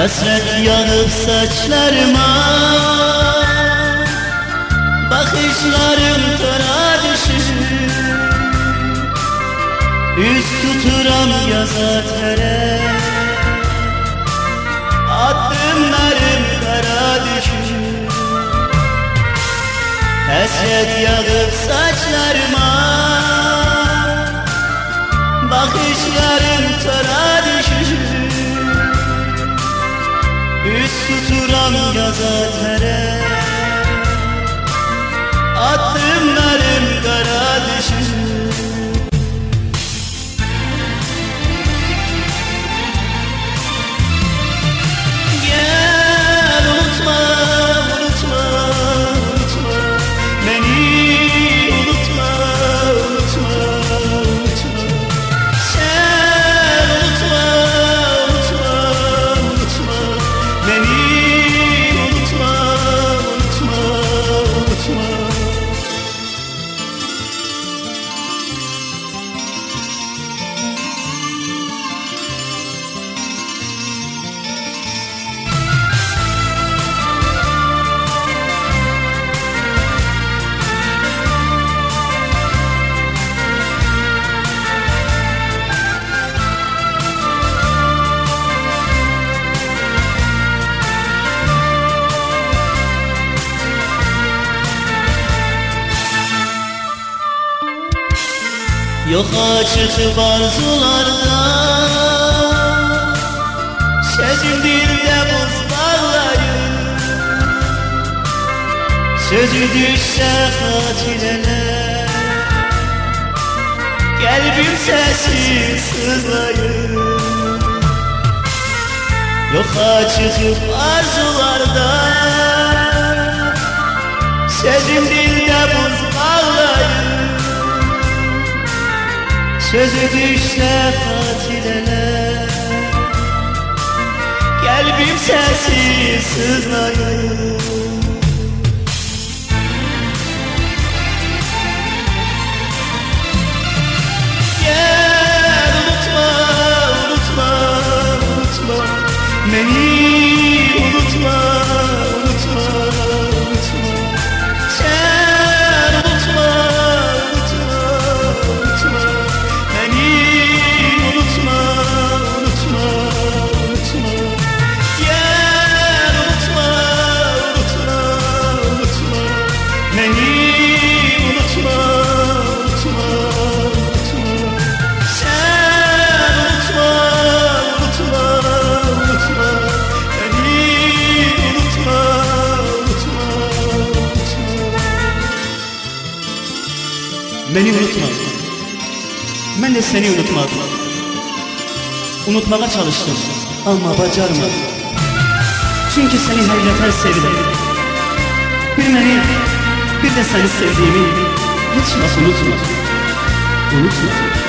Hasret yanıp saçlarıma, bakışlarım tora düşür. Yüz tuturam yaza tere, adımlarım kara düşür. Hasret yanıp saçlarıma, bakışlarım tora düşür. Yüz tuturam yaza tere, adımlarım kara düşür. Gel unutma, unutma, unutma beni, unutma, unutma, unutma. Sen unutma, unutma, unutma beni, unutma, unutma, unutma. Yoka çıkıp arzularda, sözün dilde buz bağlayır. Sözü düşse hatireler, kalbim sessiz sızlayır. Yoka çıkıp arzularda, sözün dilde buz bağlayır. Sözü düşse hatireler, kalbim sessiz sızlayır. Gel unutma, unutma, unutma beni, unutma, unutma, unutma. Sen unutma, unutma, unutma beni, unutma, unutma, unutma. Gel unutma, unutma, unutma beni, unutma, unutma, unutma. Sen unutma, unutma, unutma beni, unutma, unutma, unutma. Beni unutma, ben de seni unutmadım. Unutmaya çalıştım ama bacarmadım. Çünkü seni hayreten sevdim. Bir beni, bir de seni sevdiğimi hiç nasıl unutma. Unutma.